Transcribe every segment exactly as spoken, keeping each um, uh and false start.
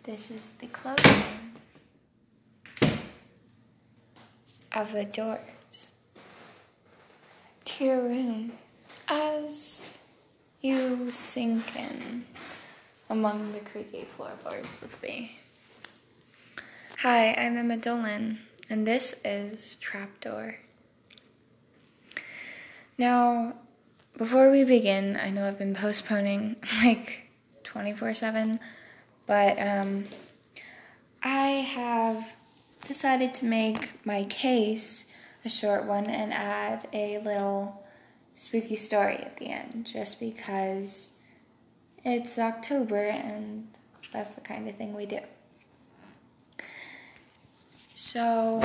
This is the closing of the doors to your room as you sink in among the creaky floorboards with me. Hi, I'm Emma Dolan, and this is Trapdoor. Now, before we begin, I know I've been postponing like twenty-four seven, but um, I have decided to make my case a short one and add a little spooky story at the end, just because it's October and that's the kind of thing we do. So,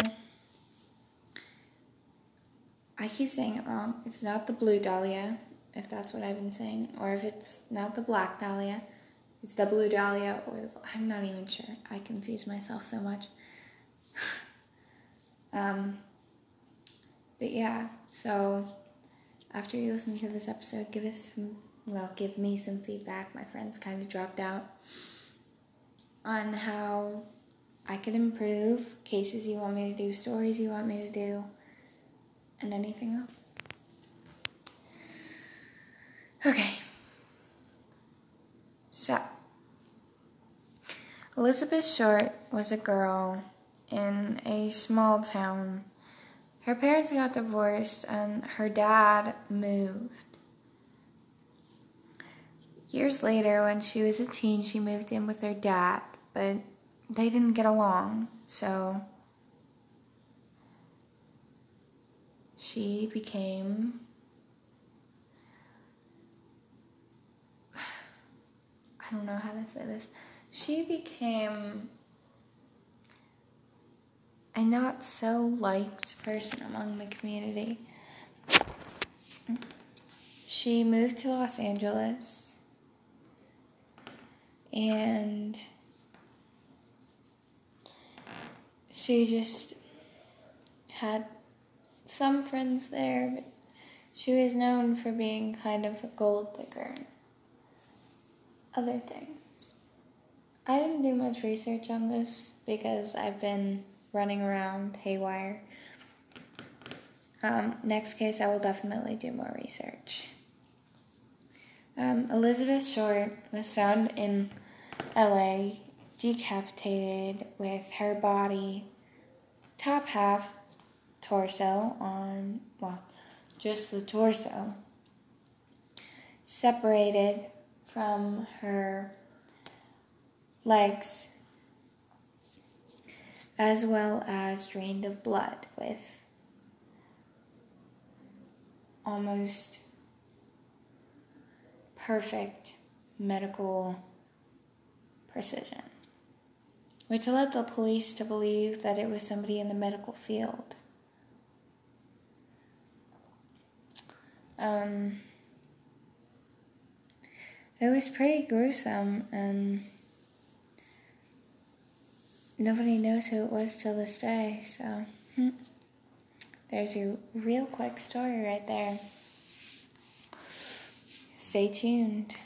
I keep saying it wrong. It's not the blue dahlia, if that's what I've been saying, or if it's not the black dahlia, it's the blue dahlia, or the, I'm not even sure. I confuse myself so much. um, but yeah, so after you listen to this episode, give us some, well, give me some feedback. My friends kind of dropped out on how I could improve, cases you want me to do, stories you want me to do, and anything else. Okay. So, Elizabeth Short was a girl in a small town. Her parents got divorced and her dad moved. Years later, when she was a teen, she moved in with her dad, but they didn't get along, so she became, I don't know how to say this, she became a not so liked person among the community. She moved to Los Angeles, and she just had some friends there, but she was known for being kind of a gold digger and other things. I didn't do much research on this because I've been running around haywire. Um, next case, I will definitely do more research. Um, Elizabeth Short was found in L A, decapitated with her body, top half, torso on, well, just the torso, separated from her legs, as well as drained of blood with almost perfect medical precision, which led the police to believe that it was somebody in the medical field. Um, it was pretty gruesome, and nobody knows who it was till this day, so hmm. There's your real quick story right there. Stay tuned.